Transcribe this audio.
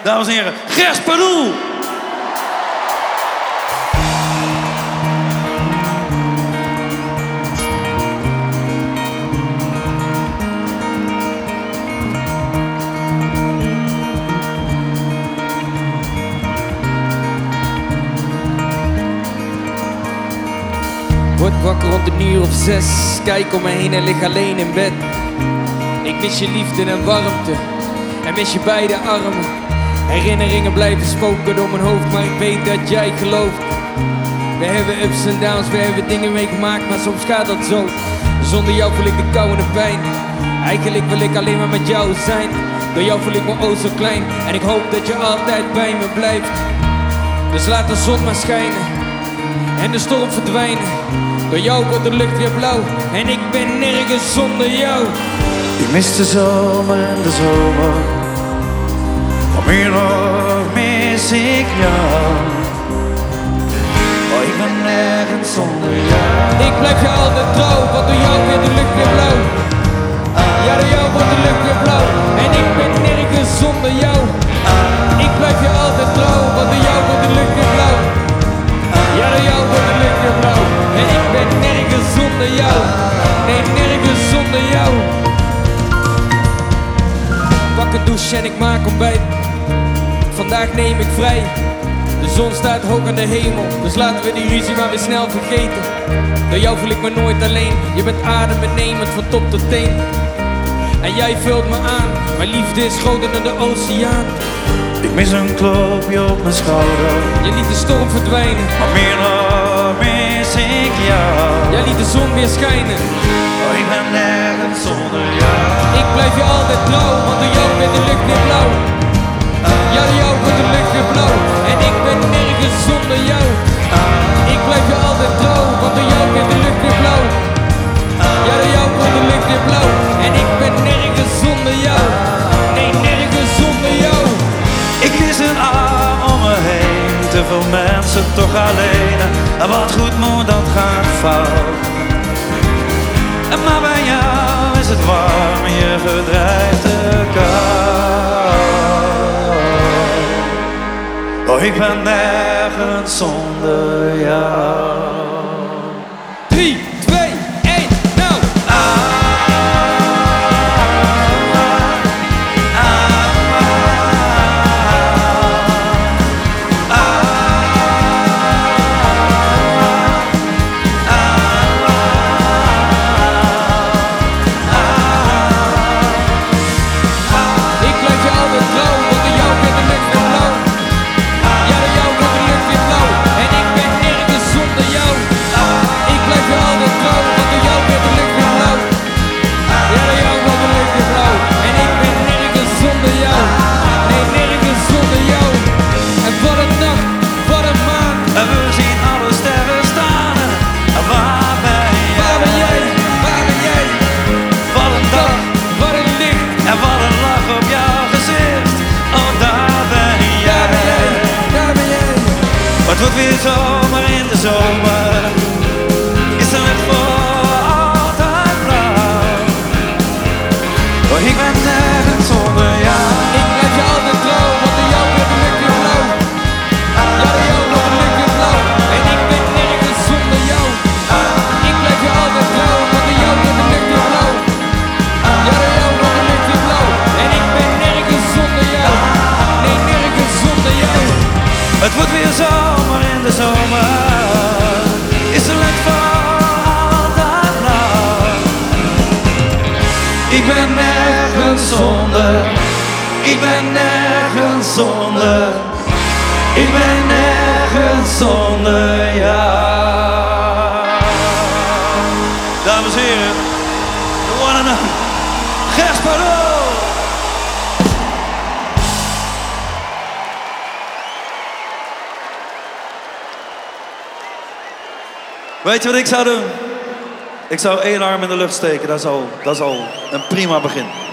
dames en heren, Gers Pardoel. Word wakker rond een uur of 6, kijk om me heen en lig alleen in bed. Ik mis je liefde en warmte en mis je beide armen. Herinneringen blijven spoken door mijn hoofd, maar ik weet dat jij gelooft. We hebben ups en downs, we hebben dingen meegemaakt, maar soms gaat dat zo. Zonder jou voel ik de kou en de pijn. Eigenlijk wil ik alleen maar met jou zijn. Door jou voel ik me oh zo klein en ik hoop dat je altijd bij me blijft. Dus laat de zon maar schijnen en de storm verdwijnen. Door jou wordt de lucht weer blauw en ik ben nergens zonder jou. Ik mis de zomer en de zomer, maar meer nog mis ik jou. Oh, ik ben nergens zonder jou. Ik blijf je altijd trouw, want door jou wordt de lucht weer blauw. Ja, door jou wordt de lucht weer blauw en ik ben nergens zonder jou. Ik blijf je altijd trouw, want door jou wordt de lucht weer blauw. Ja, door jou wordt de lucht weer blauw en ik ben nergens zonder jou. Nee, nergens zonder jou. Pak een douche en ik maak ontbijt. Vandaag neem ik vrij. De zon staat hoog aan de hemel, dus laten we die ruzie maar weer snel vergeten. Door jou voel ik me nooit alleen. Je bent adembenemend van top tot teen. En jij vult me aan. Mijn liefde is groter dan de oceaan. Ik mis een klopje op mijn schouder. Je liet de storm verdwijnen, Maar meer nog mis ik jou. jij liet de zon weer schijnen. Oh, ik ben nergens zonder jou. Ik blijf je altijd trouw, want door jou wordt de lucht weer blauw. Ja, door jou wordt de lucht weer blauw en ik ben nergens zonder jou. Ik blijf je altijd trouw, want door jou wordt de lucht weer blauw. Ja, door jou wordt de lucht weer blauw en ik ben nergens zonder jou. Nee, nergens zonder jou. Ik mis een arm om me heen, te veel mensen toch alleen. En wat goed moet, dat gaat fout. En maar bij jou is het warm, je verdrijft de kou. Oh, ik ben nergens zonder jou. 3, 2, 1, nou! Ik blijf je altijd trouw, want door jou wordt de lucht weer blauw. Ja, door jou wordt de lucht weer blauw en ik ben nergens zonder jou. Ik blijf je altijd trouw, want door jou wordt de lucht weer blauw. Ja, door jou wordt de lucht weer blauw en ik ben nergens zonder jou. Nee, nergens zonder jou. En wat een nacht, wat een maan. En we zien alle sterren staan. En waar ben jij? Waar ben jij? Waar ben jij? Wat een dag Wat een licht. en wat een lach op jouw gezicht. Oh, daar ben jij. Daar ben jij. Daar ben jij. Het wordt weer zomer in de zomer. Is de lucht voor altijd blauw. Oh, ik ben nergens zonder jou. Ik blijf je altijd trouw, want door jou wordt de lucht weer blauw. Ja, door jou wordt de lucht weer blauw en ik ben nergens zonder jou. Ik blijf je altijd trouw, want door jou wordt de lucht weer blauw. Ja, door jou wordt de lucht weer blauw en ik ben nergens zonder jou. Nee, nergens zonder jou. Het wordt weer zomer in de zomer. Is de lucht voor altijd blauw. Ik ben nergens zonder. Ik ben nergens zonder. Ik ben nergens zonder jou. Dames en heren, the one and only Gers Pardoel. Weet je wat ik zou doen? Ik zou één arm in de lucht steken, dat is al een prima begin.